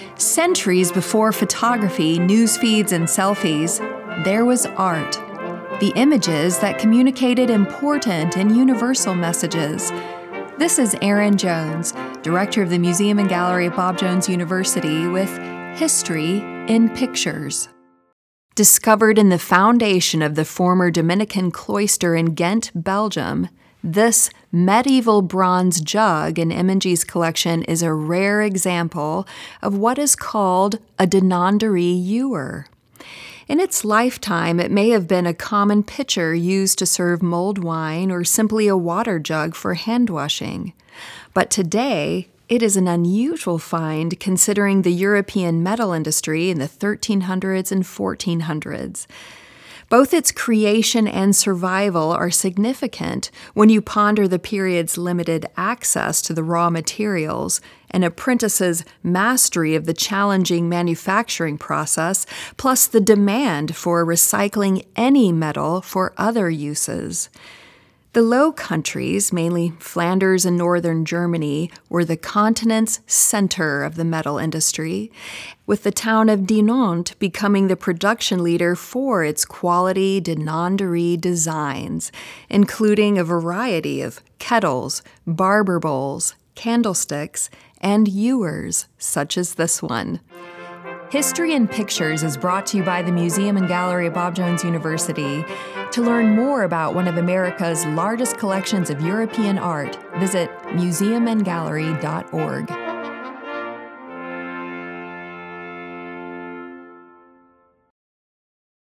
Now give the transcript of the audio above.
Centuries before photography, news feeds, and selfies, there was art. The images that communicated important and universal messages. This is Erin Jones, director of the Museum and Gallery at Bob Jones University, with History in Pictures. Discovered in the foundation of the former Dominican cloister in Ghent, Belgium, this medieval bronze jug in Imanji's collection is a rare example of what is called a Denander ewer. In its lifetime, it may have been a common pitcher used to serve mulled wine or simply a water jug for hand washing. But today, it is an unusual find considering the European metal industry in the 1300s and 1400s. Both its creation and survival are significant when you ponder the period's limited access to the raw materials, an apprentice's mastery of the challenging manufacturing process, plus the demand for recycling any metal for other uses. The Low Countries, mainly Flanders and northern Germany, were the continent's center of the metal industry, with the town of Dinant becoming the production leader for its quality Denander designs, including a variety of kettles, barber bowls, candlesticks, and ewers, such as this one. History in Pictures is brought to you by the Museum and Gallery at Bob Jones University. To learn more about one of America's largest collections of European art, visit museumandgallery.org.